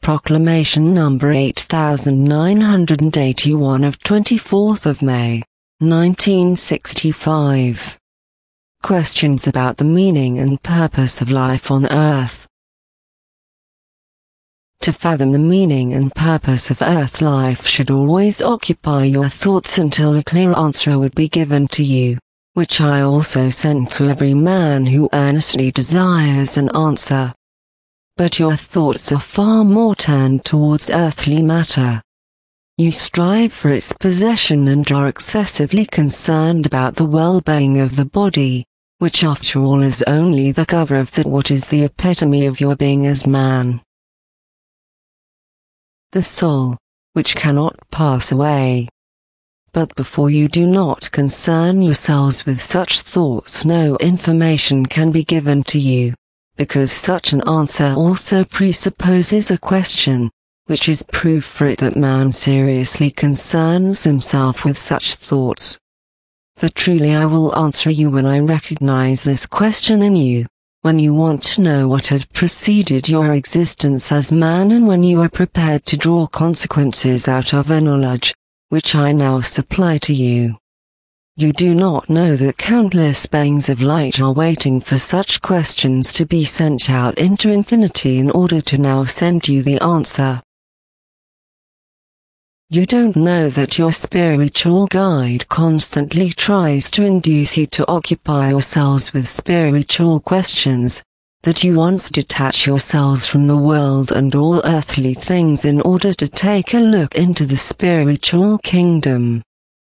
Proclamation number 8981 of 24th of May, 1965. Questions about the meaning and purpose of life on Earth. To fathom the meaning and purpose of Earth life should always occupy your thoughts until a clear answer would be given to you, which I also send to every man who earnestly desires an answer. But your thoughts are far more turned towards earthly matter. You strive for its possession and are excessively concerned about the well-being of the body, which after all is only the cover of what is the epitome of your being as man. The soul, which cannot pass away. But before you do not concern yourselves with such thoughts, no information can be given to you, because such an answer also presupposes a question, which is proof for it that man seriously concerns himself with such thoughts. For truly I will answer you when I recognize this question in you, when you want to know what has preceded your existence as man, and when you are prepared to draw consequences out of a knowledge, which I now supply to you. You do not know that countless beings of light are waiting for such questions to be sent out into infinity in order to now send you the answer. You don't know that your spiritual guide constantly tries to induce you to occupy yourselves with spiritual questions, that you once detach yourselves from the world and all earthly things in order to take a look into the spiritual kingdom.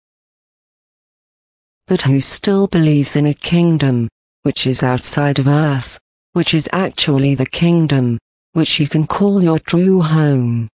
But who still believes in a kingdom, which is outside of earth, which is actually the kingdom, which you can call your true home?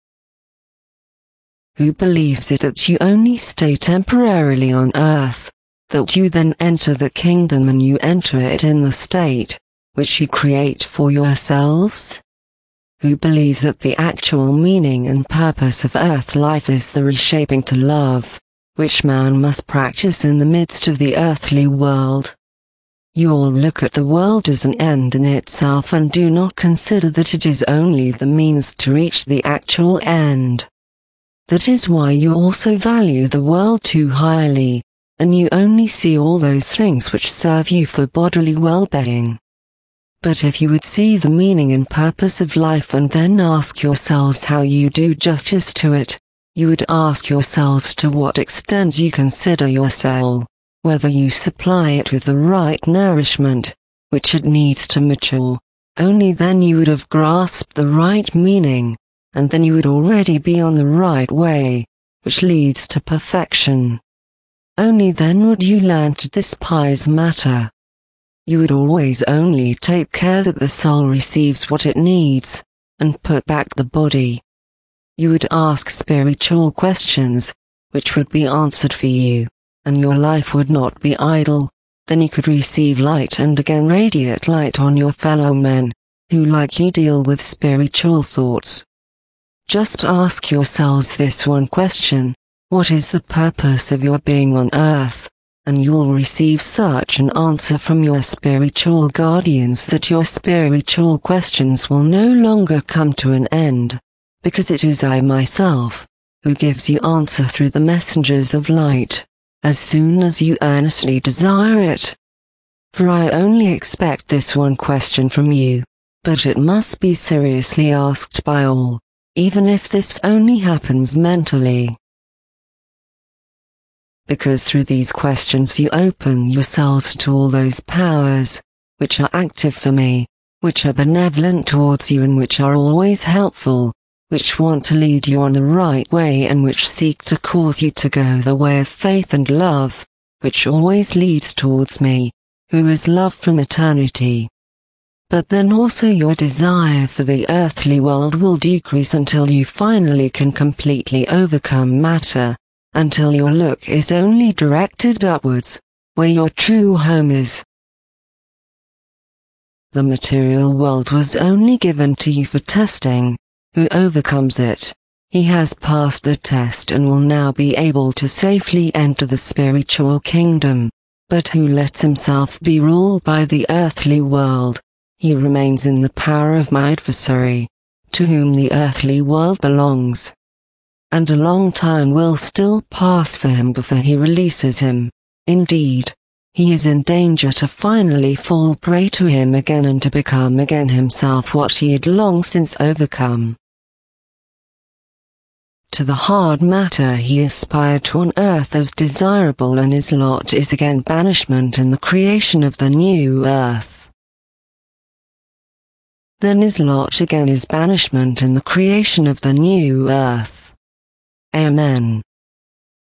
Who believes it that you only stay temporarily on earth, that you then enter the kingdom and you enter it in the state, which you create for yourselves? Who believes that the actual meaning and purpose of earth life is the reshaping to love, which man must practice in the midst of the earthly world? You all look at the world as an end in itself and do not consider that it is only the means to reach the actual end. That is why you also value the world too highly, and you only see all those things which serve you for bodily well-being. But if you would see the meaning and purpose of life and then ask yourselves how you do justice to it, you would ask yourselves to what extent you consider your soul, whether you supply it with the right nourishment, which it needs to mature. Only then you would have grasped the right meaning, and then you would already be on the right way, which leads to perfection. Only then would you learn to despise matter. You would always only take care that the soul receives what it needs, and put back the body. You would ask spiritual questions, which would be answered for you, and your life would not be idle. Then you could receive light and again radiate light on your fellow men, who like you deal with spiritual thoughts. Just ask yourselves this one question: what is the purpose of your being on earth? And you'll receive such an answer from your spiritual guardians that your spiritual questions will no longer come to an end, because it is I myself, who gives you answer through the messengers of light, as soon as you earnestly desire it. For I only expect this one question from you, but it must be seriously asked by all, even if this only happens mentally. Because through these questions you open yourselves to all those powers, which are active for me, which are benevolent towards you and which are always helpful, which want to lead you on the right way and which seek to cause you to go the way of faith and love, which always leads towards me, who is love from eternity. But then also your desire for the earthly world will decrease until you finally can completely overcome matter, until your look is only directed upwards, where your true home is. The material world was only given to you for testing. Who overcomes it, he has passed the test and will now be able to safely enter the spiritual kingdom. But who lets himself be ruled by the earthly world, he remains in the power of my adversary, to whom the earthly world belongs. And a long time will still pass for him before he releases him. Indeed, he is in danger to finally fall prey to him again and to become again himself what he had long since overcome. To the hard matter he aspired to on earth as desirable, and his lot is again banishment in the creation of the new earth. Then his lot again is banishment in the creation of the new earth. Amen.